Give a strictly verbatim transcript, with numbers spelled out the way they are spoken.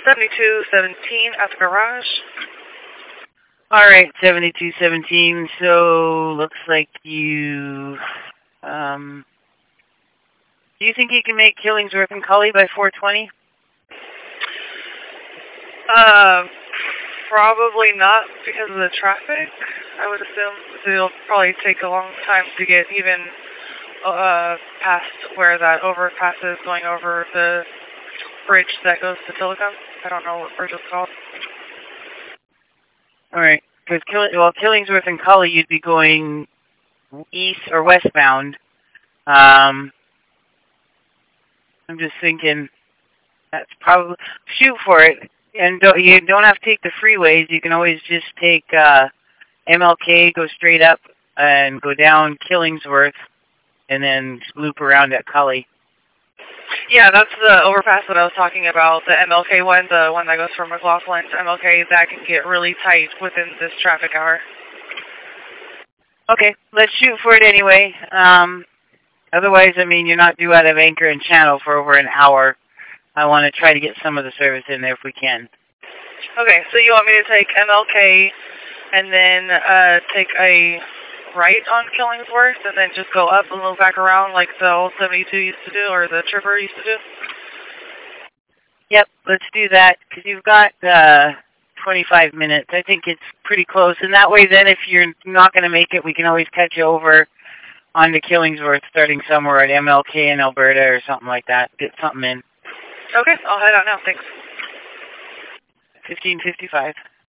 seventy-two seventeen at the garage. All right, seventy-two seventeen. So looks like you. Um, do you think you can make Killingsworth and Cully by four twenty? Uh, probably not because of the traffic. I would assume it'll probably take a long time to get even uh, past where that overpass is going over the bridge that goes to Silicon. I don't know what bridge it's called. All right, because Kill well, Killingsworth and Cully, you'd be going east or westbound. Um, I'm just thinking that's probably shoot for it, and don't, you don't have to take the freeways. You can always just take uh, M L K, go straight up, and go down Killingsworth, and then loop around at Cully. Yeah, that's the overpass that I was talking about, the M L K one, the one that goes from McLaughlin to M L K. That can get really tight within this traffic hour. Okay, let's shoot for it anyway. Um, otherwise, I mean, you're not due out of Anchor and Channel for over an hour. I want to try to get some of the service in there if we can. Okay, so you want me to take M L K and then uh, take a right on Killingsworth and then just go up and move back around like the old seventy-two used to do or the Tripper used to do? Yep, let's do that because you've got uh, twenty-five minutes. I think it's pretty close. And that way then if you're not going to make it, we can always cut you over onto Killingsworth starting somewhere at M L K in Alberta or something like that. Get something in. Okay, I'll head out now. Thanks. fifteen fifty-five.